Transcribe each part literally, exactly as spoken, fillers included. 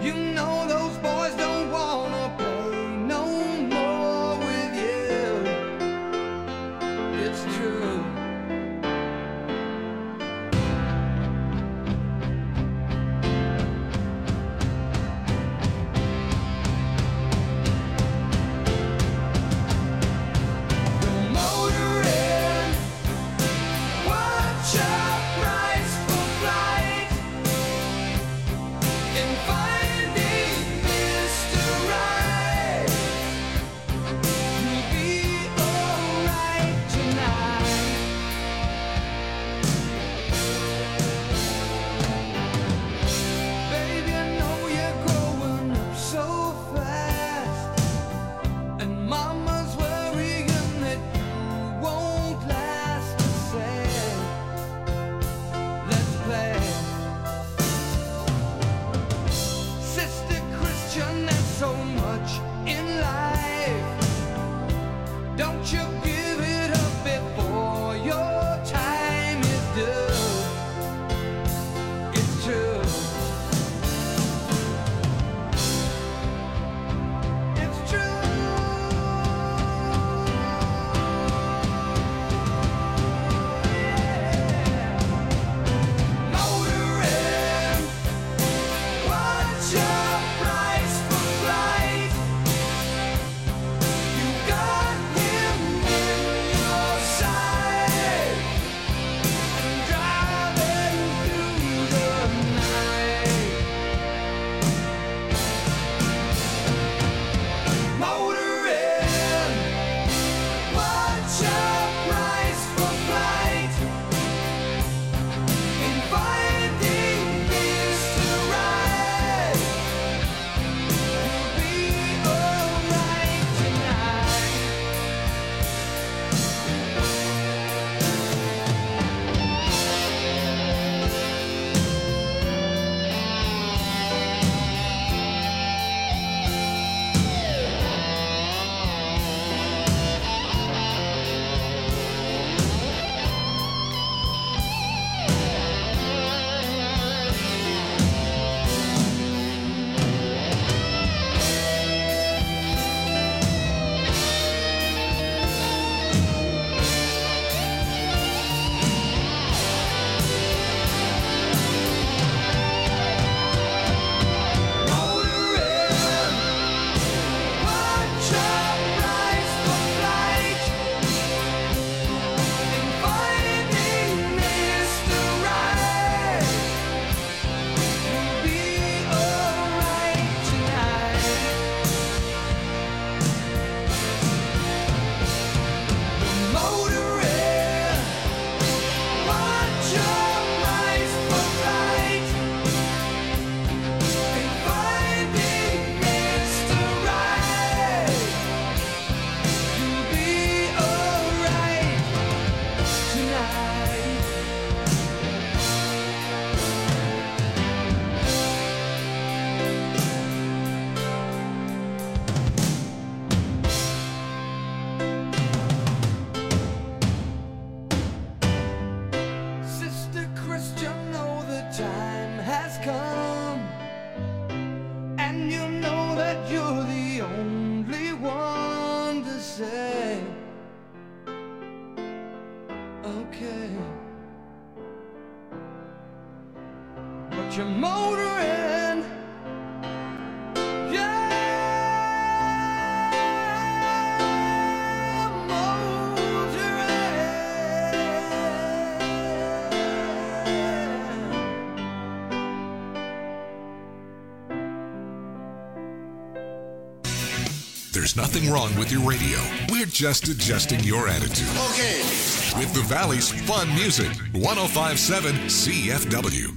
you're motoring. Yeah, motoring. There's nothing wrong with your radio. We're just adjusting your attitude. Okay. With the Valley's fun music, one oh five point seven C F W.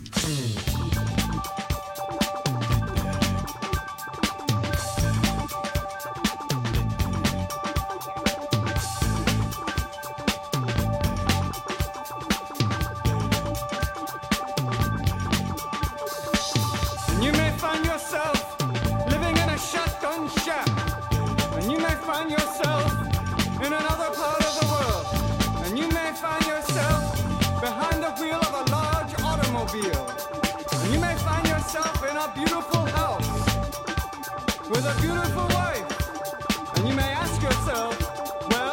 You may find yourself living in a shotgun shack, and you may find yourself in another part of the world, and you may find yourself behind the wheel of a large automobile, and you may find yourself in a beautiful house, a beautiful wife. And you may ask yourself, well,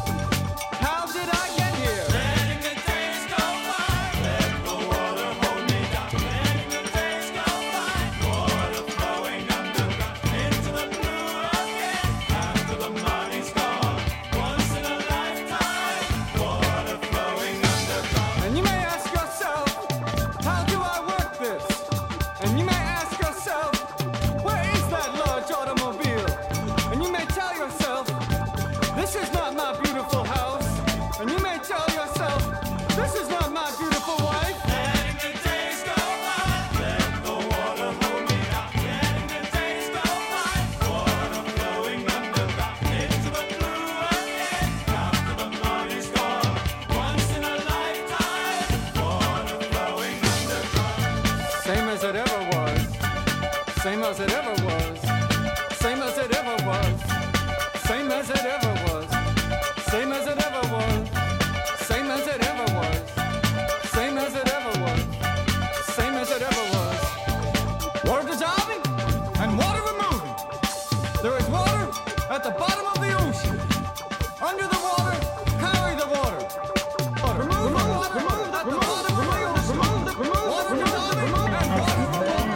how did I get here? Letting the days go by, let the water hold me down. Letting the days go by, water flowing underground into the blue again. After the money's gone, once in a lifetime, water flowing underground. And you may ask yourself, how do I work this? And you may ask yourself, where is that large automobile? And you may tell yourself, this is not my beautiful house. And you may tell yourself, this is not my beautiful wife. Letting the days go by, let the water hold me down. Letting the days go by, water flowing underground into the blue again. After the money's gone, once in a lifetime, water flowing underground. Same as it ever was, same as it ever was, same as it ever was, same as it ever was, same as it ever was, same as it ever was, same as it ever was, same as it ever was. Water dissolving and water removing. There is water at the bottom of the ocean. Under the water, carry the water. Water. Remove the water, remove the water, remove the water, water dissolving and water removing.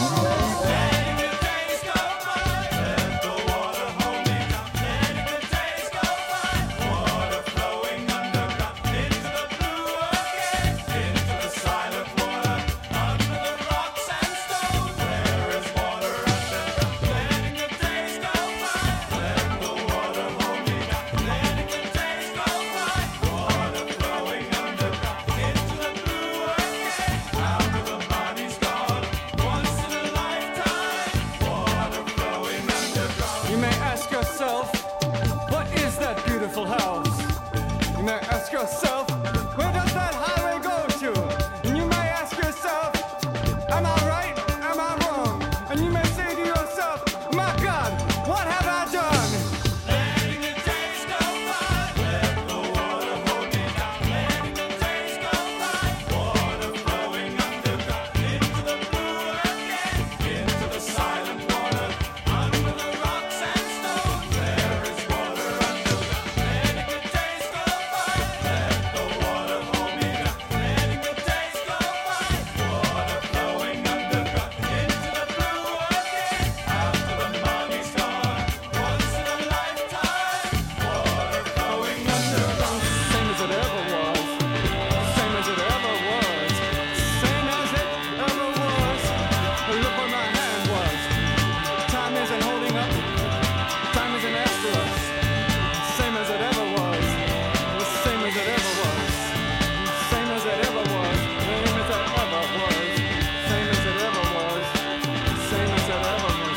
Letting the days go by, let the water hold me down. Letting the days go by, water flowing underground into the blue again, into the silent water, under the rocks and stones. There is water underground. Letting the days go by, let the water hold me down. Letting the days go by, water flowing underground into the blue again. After the money's gone, once in a lifetime, water flowing underground. You may ask yourself, what is that beautiful house? You may ask yourself, where does that highway go to? And you may ask yourself, am I right? Am I wrong? And you may say to yourself, my God, what have I done? Letting the days go by, let the water hold me down. Letting the days go by, water flowing underground into the blue again, into the silent water, under the rocks and stones. There is water underground. Letting the days go by, let the water hold me down. Letting the days go by, water flowing underground into the blue again. After the money's gone, once in a lifetime, water flowing underground. Same as it ever was, same as it ever was, same as it ever was. Look where my hand was. Time isn't holding up, time isn't after us. Same as it ever was, same as it ever was, same as it ever was, same as it ever was, same as it ever was, same as it ever was.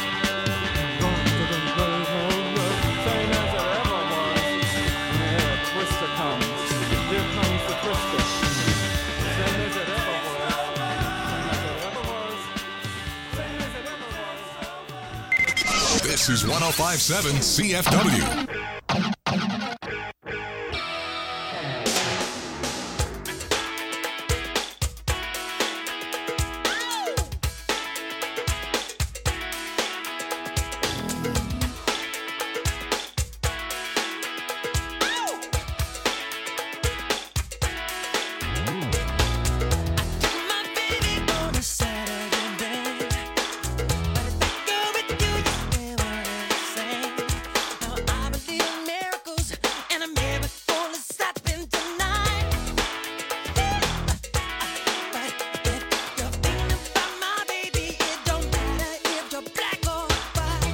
Same as it ever was. Here a twister comes. Here comes the twister. Same as it ever was. Same as it ever was. Same as it ever was. This is one oh five point seven C F W. My baby on a Saturday night, go with you, you never say. Now I believe in miracles, and a miracle is happening tonight. But if you're thinking about my baby, it don't matter if you're black or white.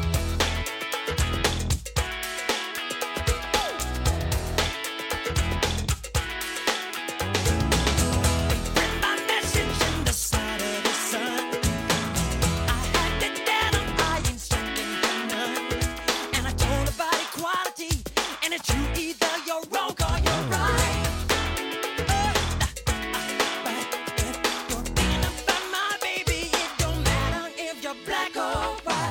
With my message in the side of the sun, I had to tell him I ain't second to none. And I told about equality, and it's true, either you're wrong or you're right. But if you're thinking about my baby, it don't matter if you're black or white.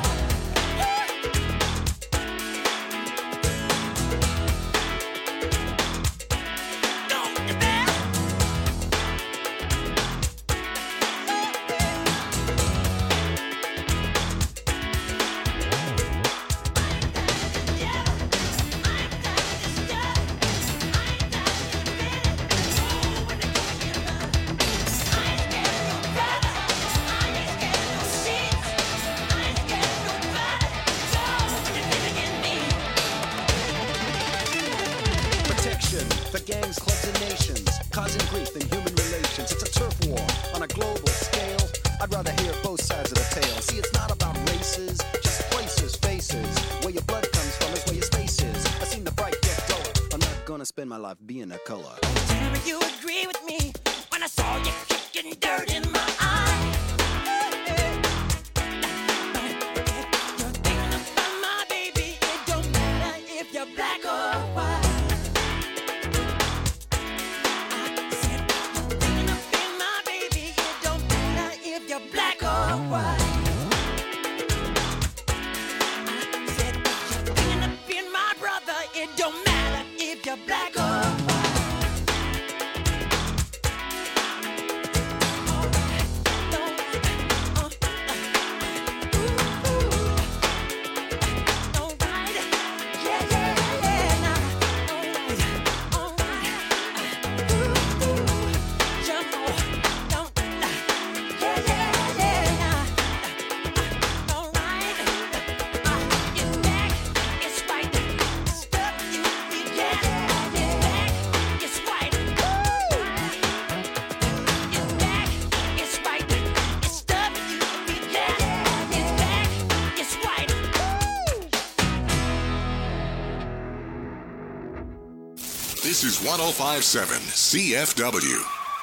Don't you dare. spend my life being a color. Tell me you agree with me when I saw you kicking dirt in my eye. You're thinking about my baby. It don't matter if you're black or white. I said you're thinking about my baby. It don't matter if you're black or white. I said you're thinking about my brother. It don't matter if you're black or white. This is one oh five point seven C F W.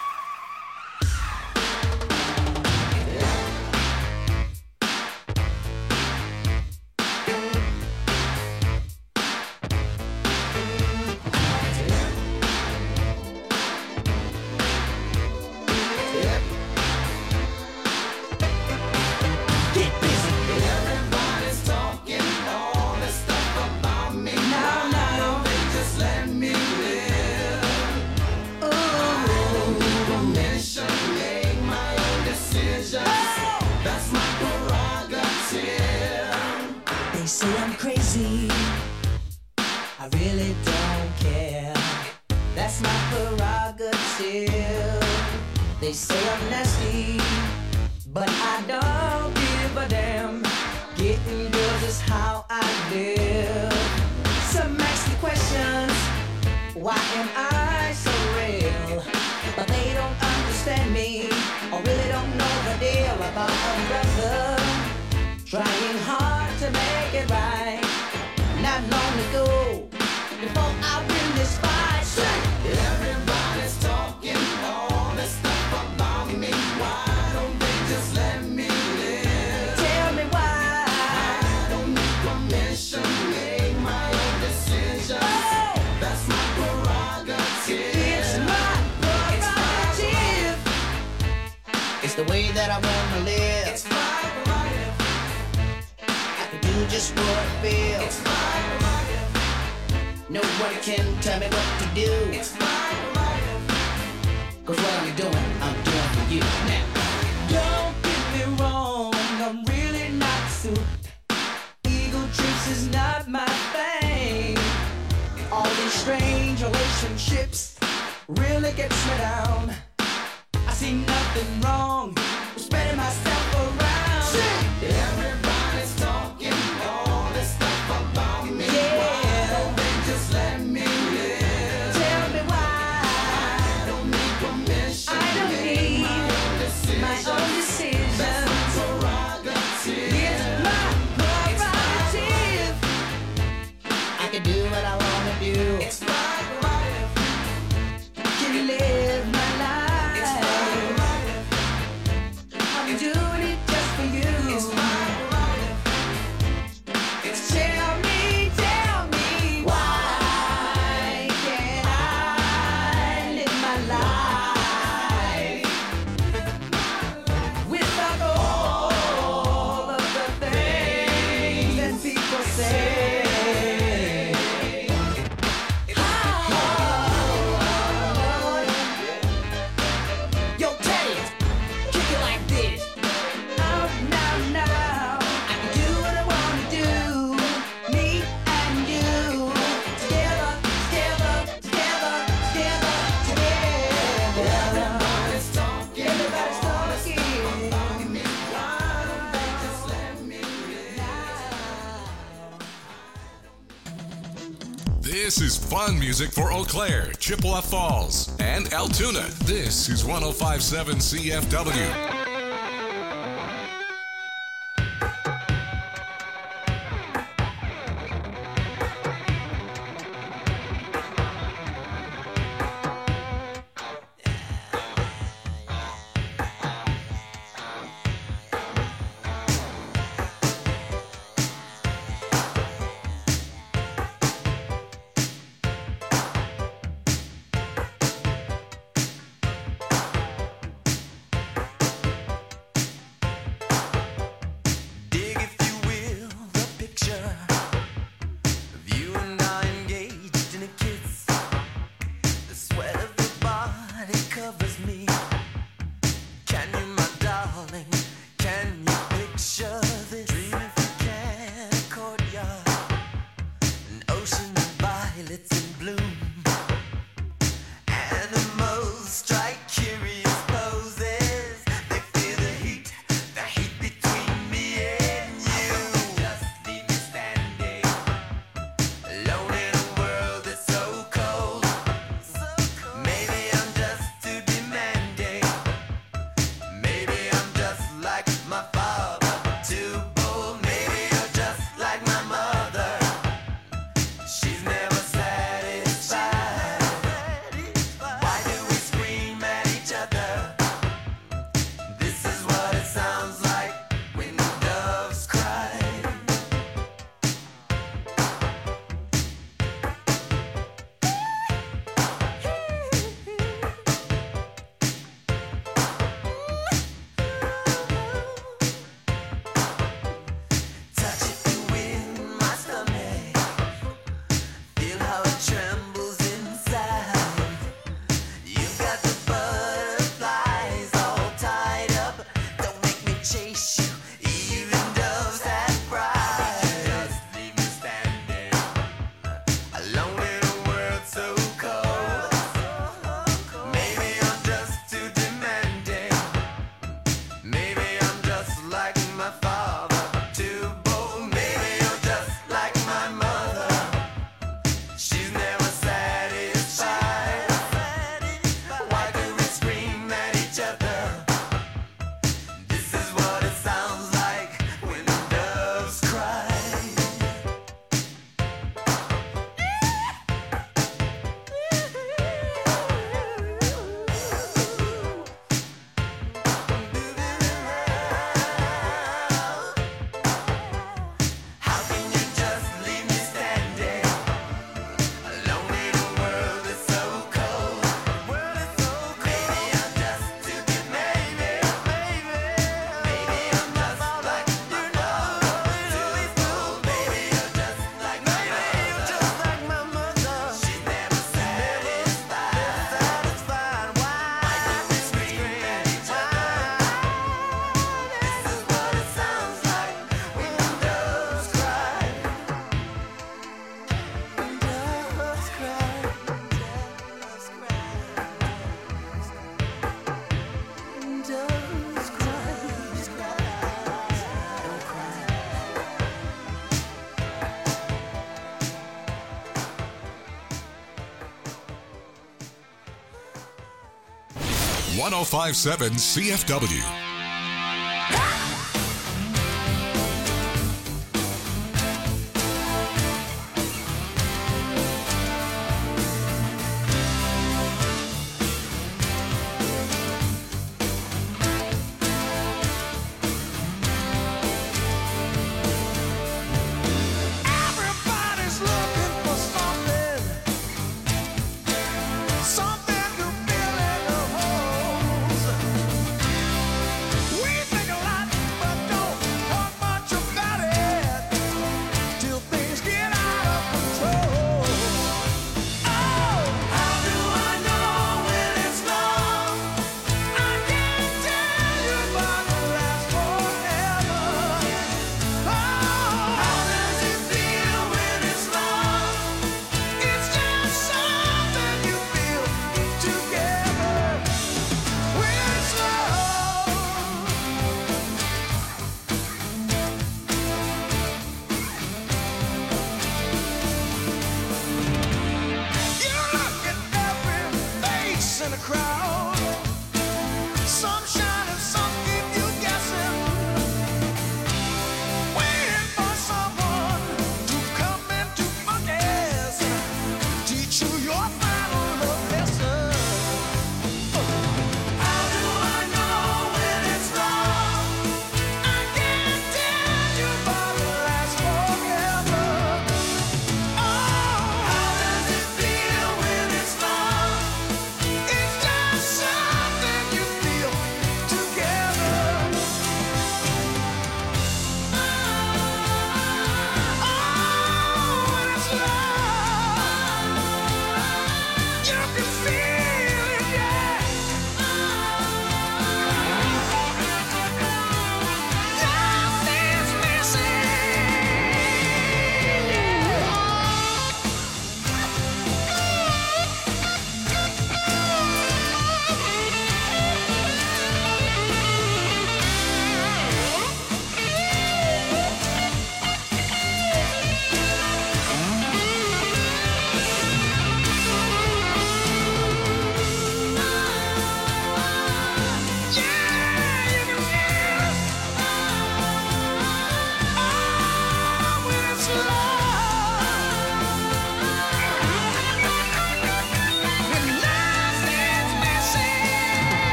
This is fun music for Eau Claire, Chippewa Falls, and Altoona. This is one oh five point seven C F W. picture this dream if you can, a courtyard, an ocean of violets in bloom. Animals strike curious poses. They feel the heat, the heat between me and you. Just leave me standing alone in a world that's so cold. Maybe I'm just too demanding. Maybe I'm just like my father, too bold. Maybe you're just like my mother. She's never satisfied. Why do we scream at each other? This is what it sounds like when the doves cry. Touch it in my stomach. Feel how it trembles inside. You've got the butterflies all tied up. Don't make me chase you. Even doves have pride. Just leave me standing alone in a world so cold. Maybe I'm just too demanding. Maybe I'm just like my father, too bold. Maybe you're just like my mother. She's never satisfied. Why do we scream at each other? This is what it sounds like when the doves cry. How can you just leave me standing alone in a world that's so cold? Maybe I'm just too demanding. Maybe I'm just like my father, too bold. Maybe you're just like my mother. She's never satisfied. Why do we scream at each other? This is what it sounds like when the doves cry. Doves cry. Doves cry. Doves cry. Don't cry. one oh five point seven C F W. Everybody's looking for something, something to fill in the holes.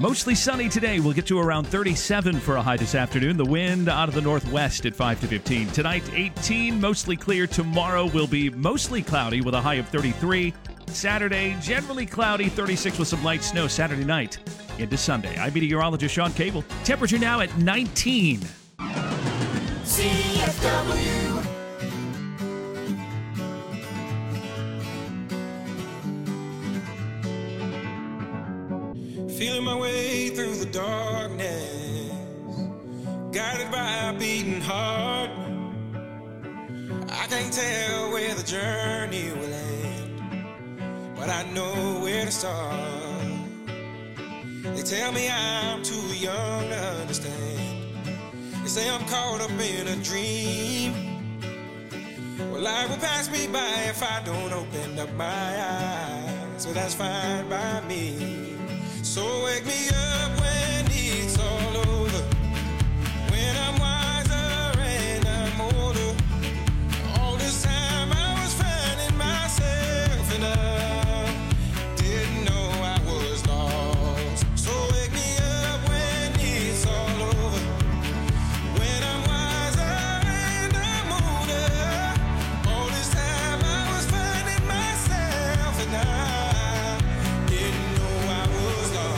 Mostly sunny today. We'll get to around thirty-seven for a high this afternoon. The wind out of the northwest at five to fifteen. Tonight, eighteen, mostly clear. Tomorrow will be mostly cloudy with a high of thirty-three. Saturday, generally cloudy, thirty-six with some light snow Saturday night into Sunday. I'm meteorologist Sean Cable. Temperature now at nineteen. C F W. Feeling my way through the darkness, guided by a beating heart. I can't tell where the journey will end, but I know where to start. They tell me I'm too young to understand. They say I'm caught up in a dream. Well, life will pass me by if I don't open up my eyes, so that's fine by me. So wake me up when it's all over, when I'm wiser and I'm older. All this time I was finding myself and I didn't know I was lost. So wake me up when it's all over, when I'm wiser and I'm older. All this time I was finding myself and I didn't know I was lost.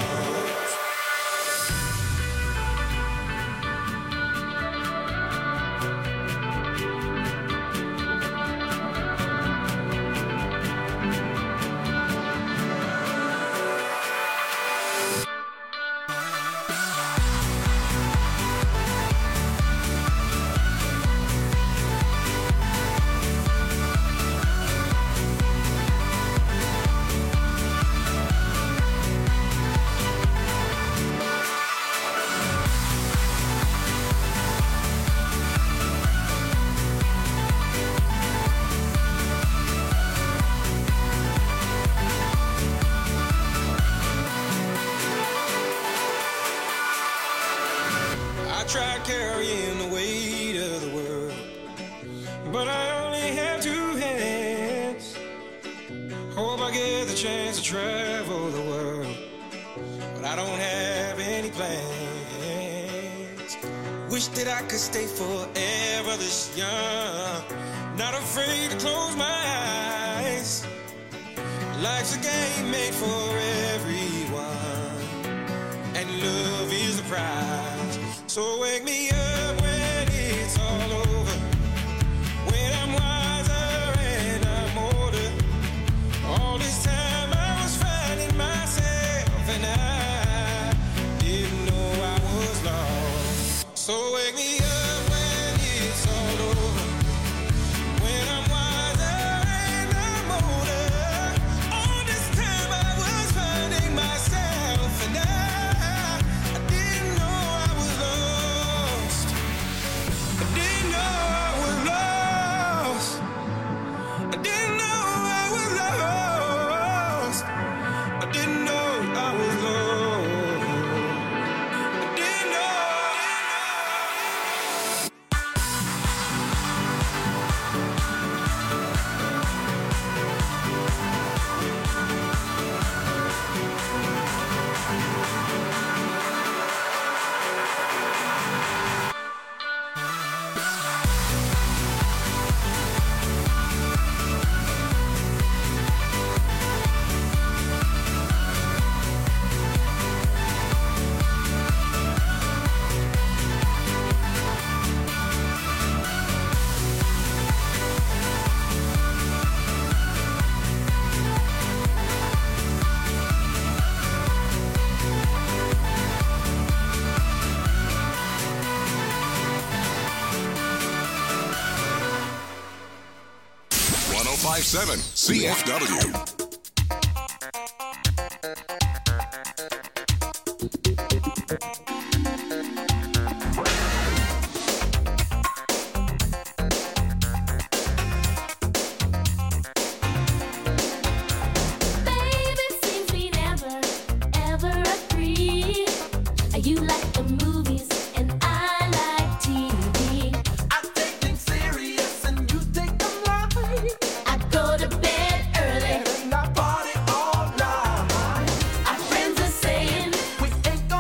I tried carrying the weight of the world, but I only have two hands. Hope I get the chance to travel the world, but I don't have any plans. Wish that I could stay forever this young, not afraid to close my eyes. Life's a game made for everyone, and love is the prize. So wake me up when it's all over, when I'm wiser and I'm older. All this time I was finding myself and I didn't know I was lost. So wake me up when it's all over, when I'm wiser and I'm older. All this time I was finding myself and I I didn't know I was lost. I didn't know I was lost. I didn't know I was lost. I didn't know I was lost. I didn't know. one oh five point seven C F W. Baby, seems we never, ever agree. You like the movies and I like T V. I take things serious and you take them light. I go to bed early. And I party all night. Our friends are saying We ain't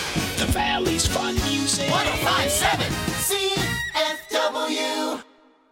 The Valley's fun music. one oh five point seven C F W.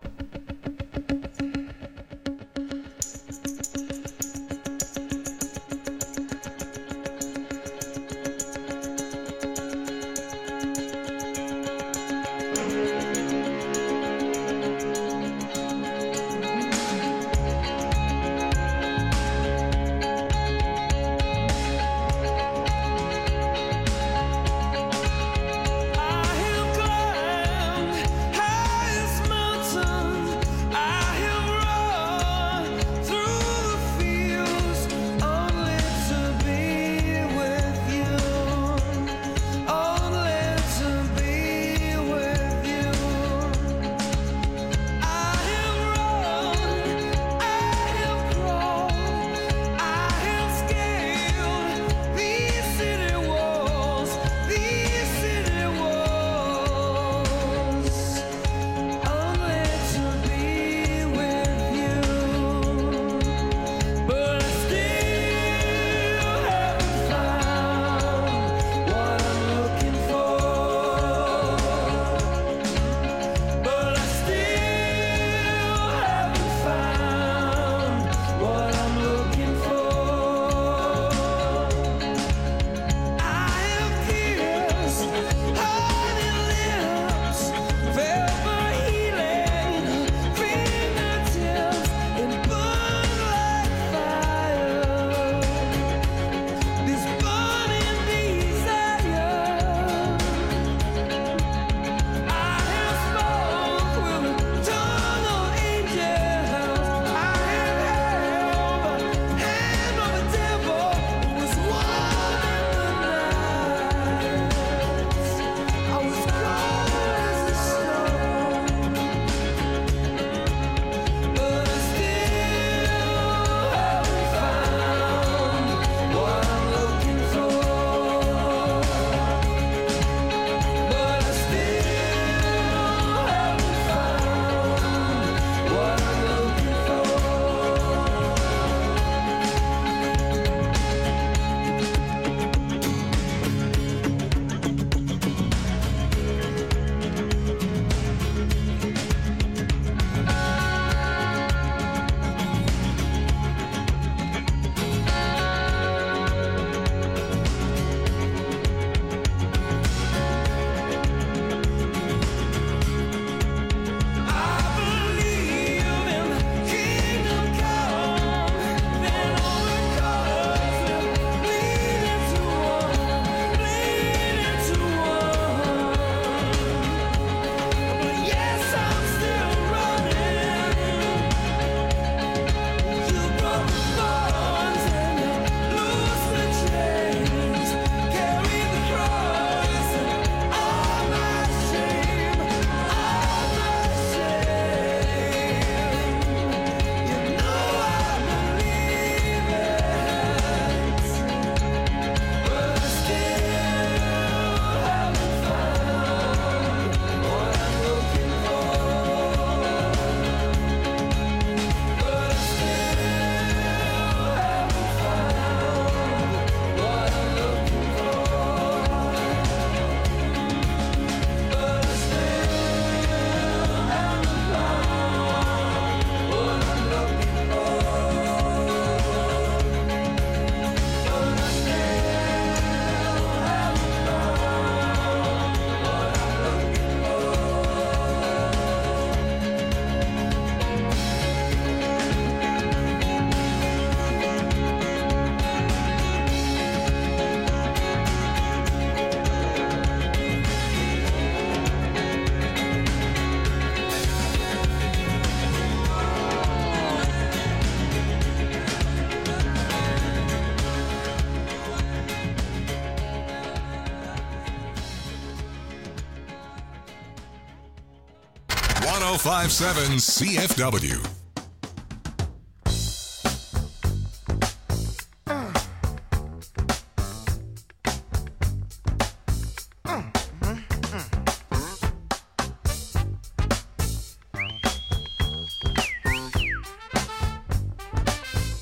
one oh five point seven C F W.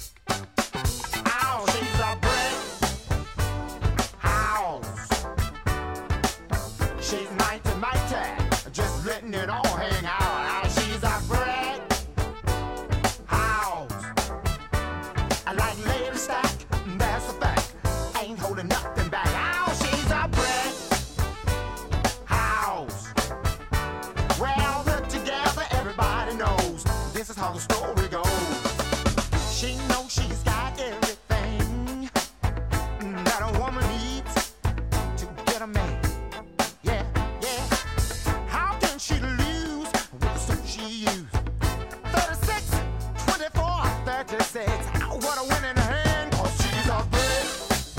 House, he's a brick house. She's mighty, mighty, just letting it all hang out. Oh, she's a brick house. I like Lady Stack, that's a fact. Ain't holding nothing back. Oh, she's a brick house. Well, put together, everybody knows this is how the story goes. She knows she's got everything that a woman needs to get a man. Yeah, yeah. How can she lose with the suit she used? thirty-six, twenty-four, thirty-six. Oh, what a winning hand, 'cause she's a brick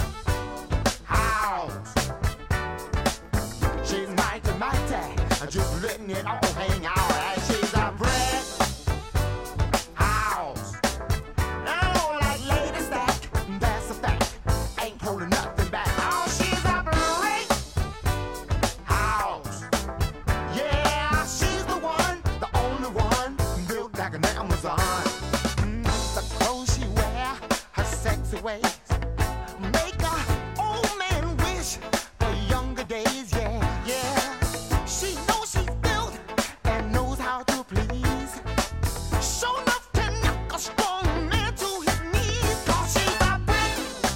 house. She's mighty, mighty, just letting it all hang out. And she's a brick house. Oh, like Lady Stack, that's a fact. Ain't holding nothing back. Oh, she's a brick house. Yeah, she's the one, the only one, built like an Amazon. Mm, the clothes she wear, her sexy ways, make a old man wish for younger days. Yeah, yeah. She knows she's built and knows how to please. Sure enough can knock a strong man to his knees. 'Cause she's a brick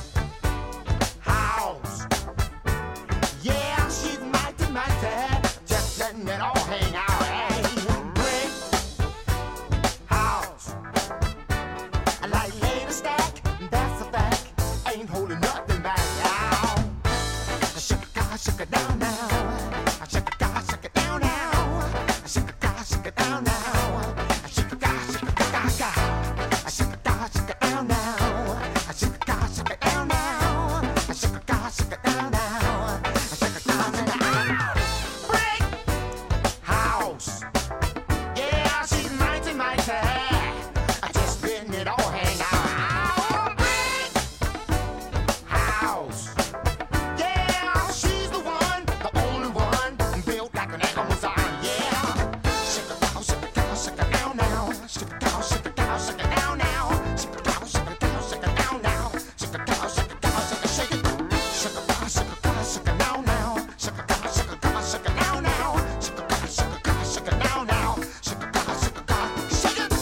house. Yeah, she's mighty, mighty, just letting it all hang out. Hey, brick house. I like Lady Stack, that's a fact. Ain't holding nothing back. Now, shake it, God, shake it down now. Shake it, God, shake it down now. Shake it, God, shake it down now. Shake it, God, shake it, God, God. Shake it, God, shake it down now. Shake it, God, shake it down now. Shake it, God, shake it down now. Shake it, God, shake it down. Brick house. Yeah, she's mighty, mighty. Just letting it all hang out. Brick house. Yeah, she's the one, the only one, built like an Amazon. Yeah. Shake it down, shake it down, shake it down now. Shake it down, shake it down, shake it down now. Shake it down, shake it down, shake it down now. Shake it down, shake it down, shake it, shake it. Shake it down, shake it down, shake it down now. Shake it down, shake it down, shake it down now. Shake it down, shake it down, shake it down now. Shake it down, shake it down, shake it.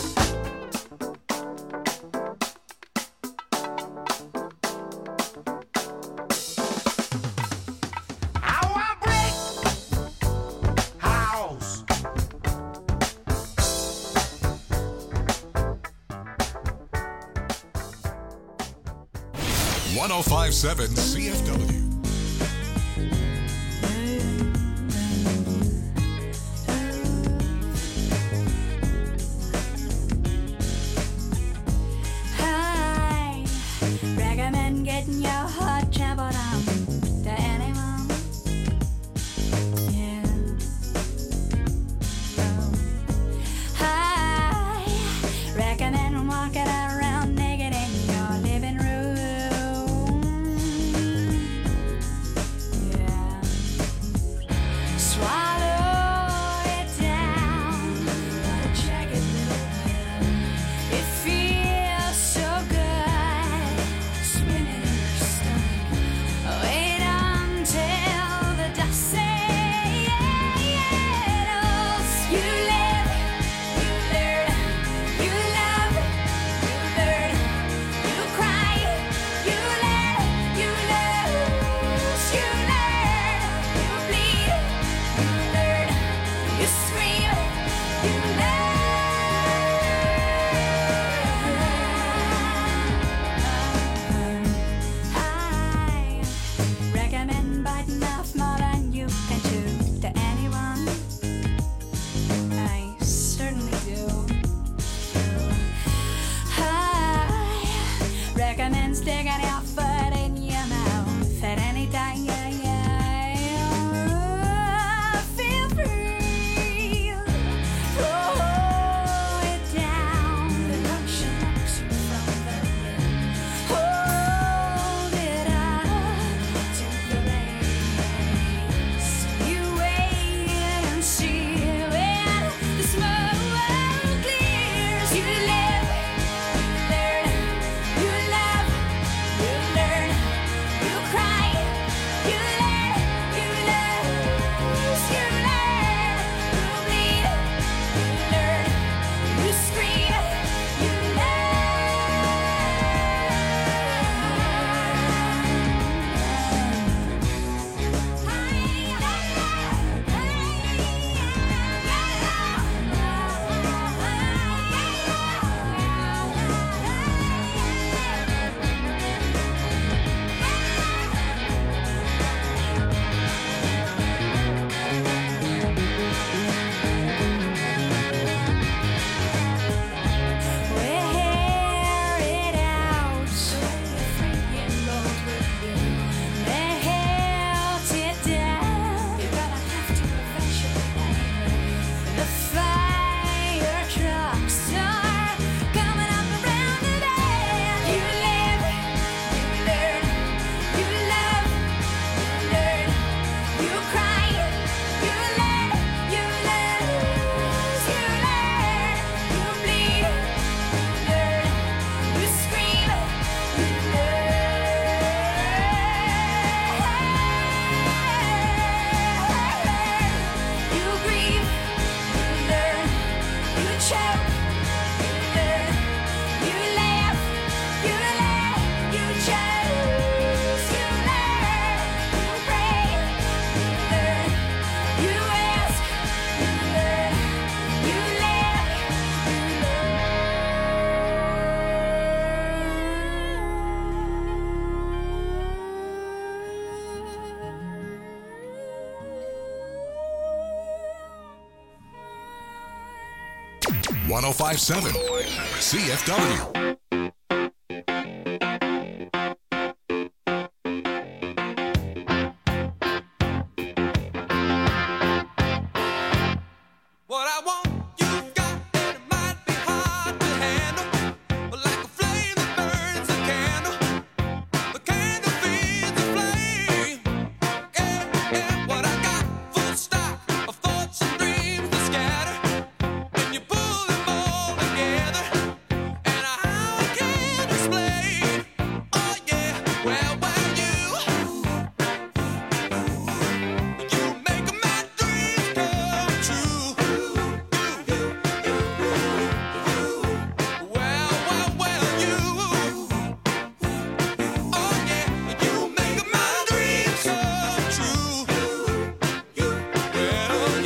Our brick house. one oh five point seven C F W. I recommend getting your heart trampled on to anyone. Yeah. Oh. I recommend walking around naked in your living room. one oh five point seven C F W. What I want, you've got, and it might be hard to handle. But like a flame that burns a candle, the candle feeds the flame. Yeah, yeah, what I got, full stock of thoughts and dreams that scatter. And you pull them all together, and I can't explain. Oh yeah, well, well, you, you make my dreams come true. Well, well, well, you, oh yeah, you make my dreams come true. Well,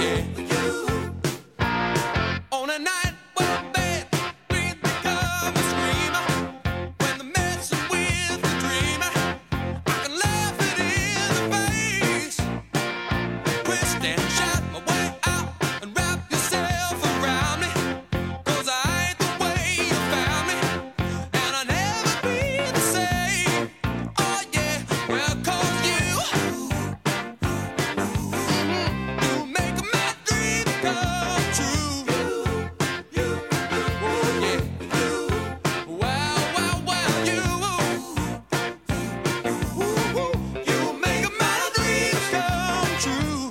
yeah. On a night when bad dreams become a screamer, when the messing with the dreamer, I can laugh it in the face, twist and shout my way out and wrap yourself around me. 'Cause I ain't the way you found me, and I'll never be the same. Oh yeah, well, 'cause you, you make my dreams come true. Oh yeah, well, well, well, you, you make my dreams come true.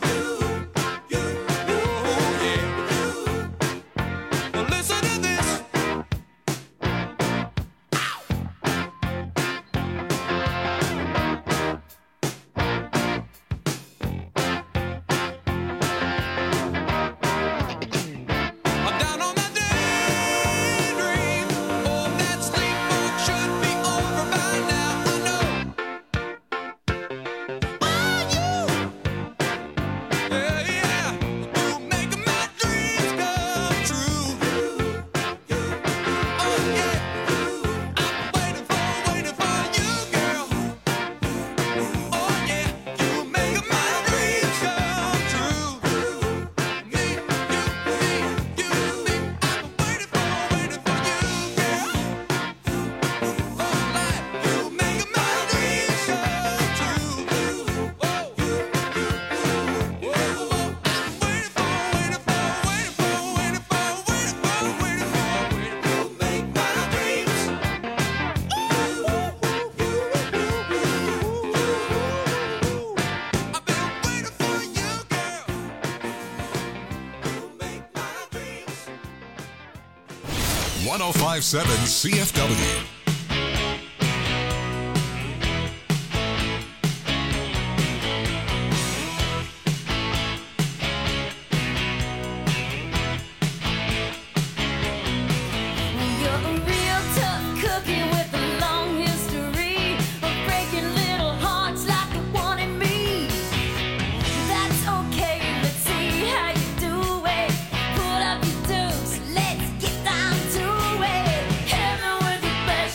Oh yeah. Well, listen to this. I'm down on my daydream. Oh, that sleepwalk should be over by now. I know. Oh, you. Yeah, yeah. You make my dreams come true. Oh, yeah. I'm waiting for, waiting for you, girl. Oh, yeah. You make my dreams come true. Me, you, me, you, me. I've been waiting for, waiting for you, girl. Oh, like you make my dreams come true. Oh, whoa, whoa. I've been waiting for, waiting for, waiting for, waiting for, waiting for, waiting for, waiting for. You make my dreams. I've been waiting for you, girl. You make my dreams. one oh five point seven C F W. You're a real tough cookie with a long history of breaking little hearts like the one in me. That's okay, let's see how you do it. Pull up your dukes, let's get down to it. Hit me with your best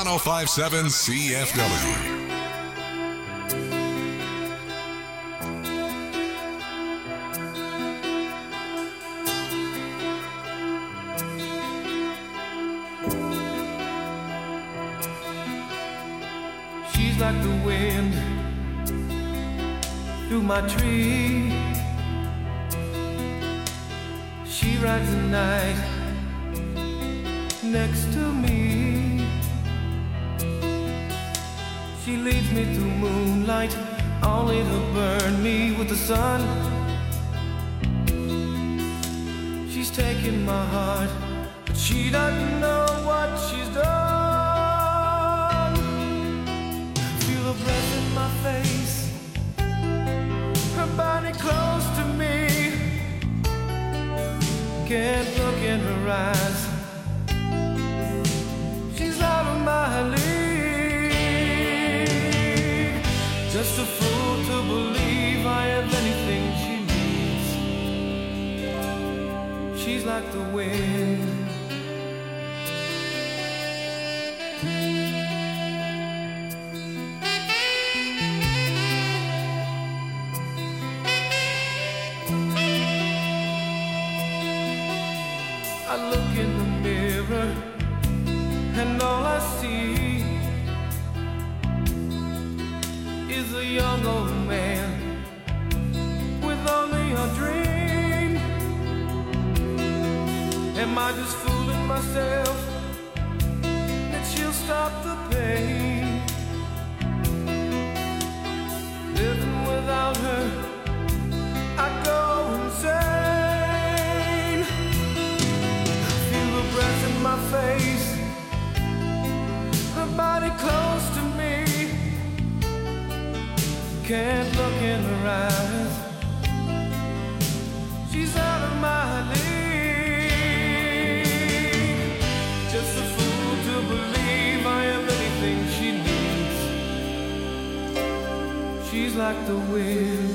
one oh five seven C F W. She's like the wind through my tree. She rides the night next to me. She leads me through moonlight, only to burn me with the sun. She's taking my heart, but she doesn't know what she's done. Feel her breath in my face, her body close to me. Can't look in her eyes, she's out of my league. Just a fool to believe I have anything she needs. She's like the wind. I look in the mirror and all I see is a young old man with only a dream. Am I just fooling myself that she'll stop the pain? Living without her, I go insane. Feel the breath in my face, her body close to me. Can't look in her eyes, she's out of my league. Just a fool to believe I have anything she needs. She's like the wind.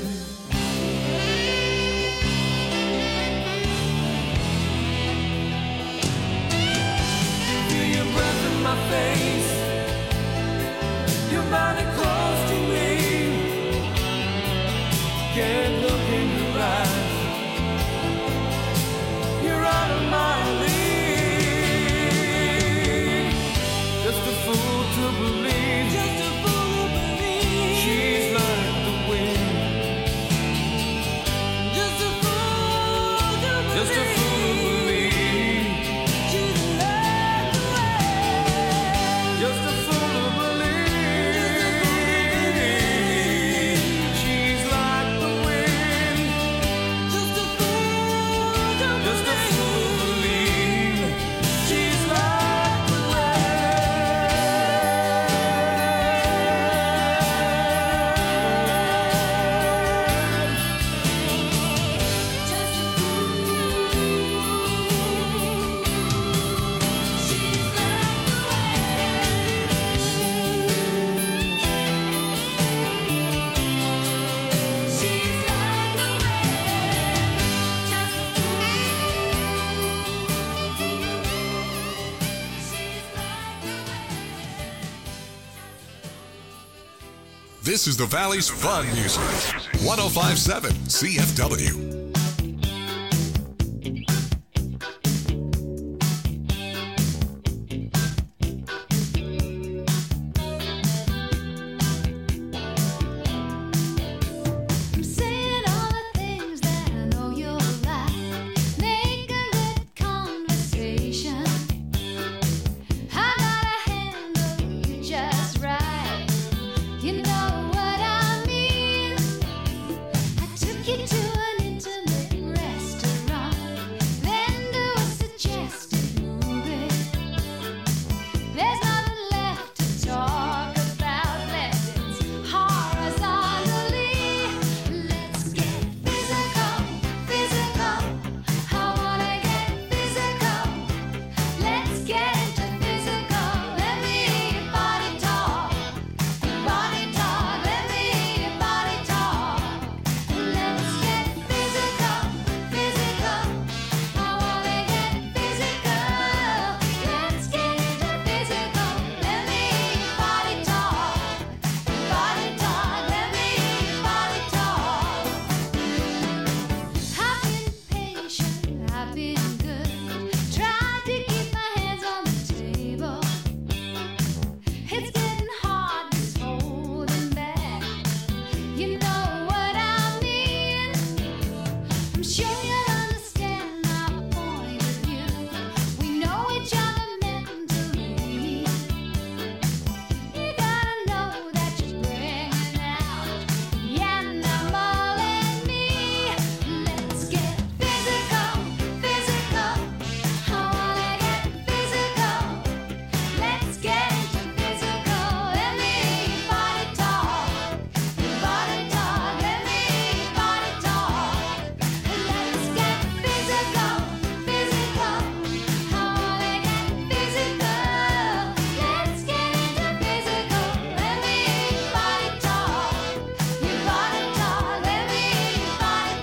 Feel your breath in my face, your body close to me. Can't look in your eyes, you're out of my league. Just a fool to believe, just a fool to believe. She's like the wind. Just a fool to believe, just a fool to believe. She's like the wind. Just a fool to believe. She's like the wind. Just a fool to just a fool to believe. She's like the This is the Valley's Fun Music. one oh five point seven C F W. I'm saying all the things that I know you'll like. Making good conversation. I gotta handle you just right. You know what I mean. I took you to an sure you'll understand my point of view. We know each other mentally. You gotta know that she's bringing out the animal in me. Let's get physical, physical. I wanna get physical. Let's get into physical. Let me body talk, body talk. Let me body talk. Let's get physical, physical. I wanna get physical. Let's get into physical. Let me body talk, you body talk. Let me body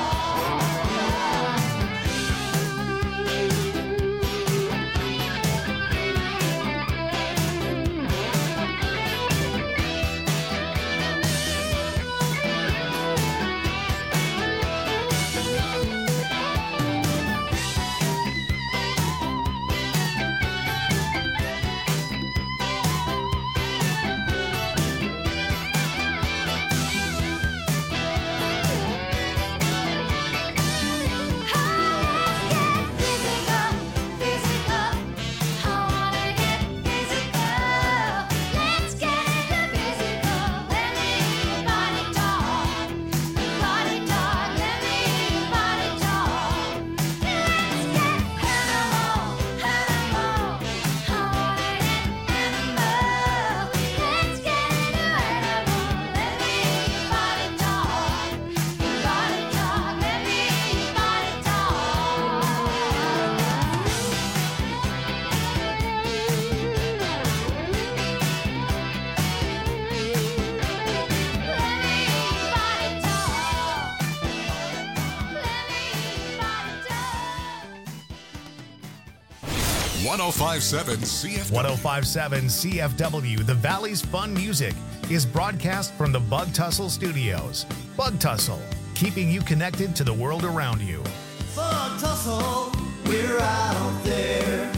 one oh five point seven C F W. one oh five point seven C F W, the Valley's Fun Music, is broadcast from the Bug Tussle Studios. Bug Tussle, keeping you connected to the world around you. Bug Tussle, we're out there.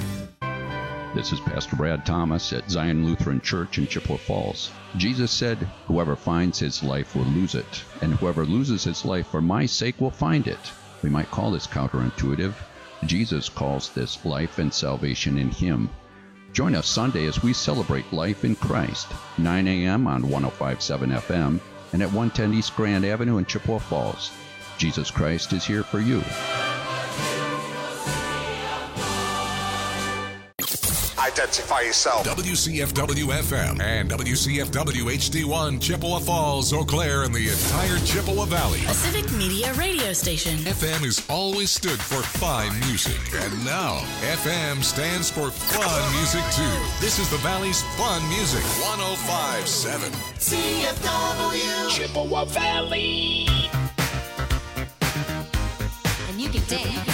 This is Pastor Brad Thomas at Zion Lutheran Church in Chippewa Falls. Jesus said, "Whoever finds his life will lose it, and whoever loses his life for my sake will find it." We might call this counterintuitive. Jesus calls this life and salvation in him. Join us Sunday as we celebrate life in Christ, nine a.m. on one oh five point seven F M and at one ten East Grand Avenue in Chippewa Falls. Jesus Christ is here for you. Identify yourself. W C F W F M and W C F W H D one, Chippewa Falls, Eau Claire, and the entire Chippewa Valley. A civic media radio station. F M has always stood for fine music, and now F M stands for fun music too. This is the Valley's Fun Music, one oh five point seven C F W. Chippewa Valley. And you can dance.